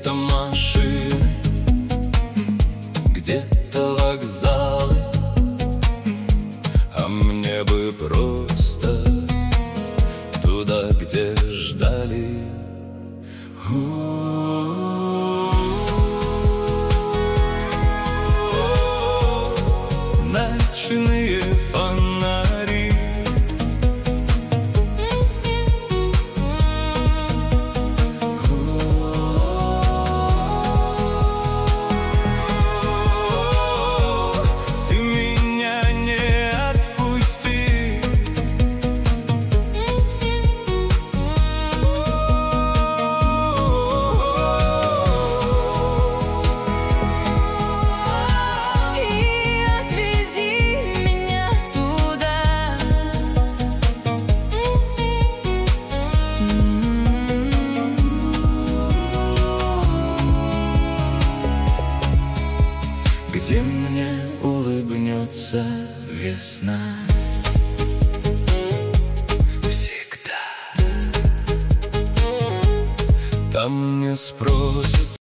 где-то машины, где-то вокзалы, а мне бы просто туда, где ждали. Ночные фонари, ты меня не отпусти. Где мне улыбнется весна всегда. Там не спросят,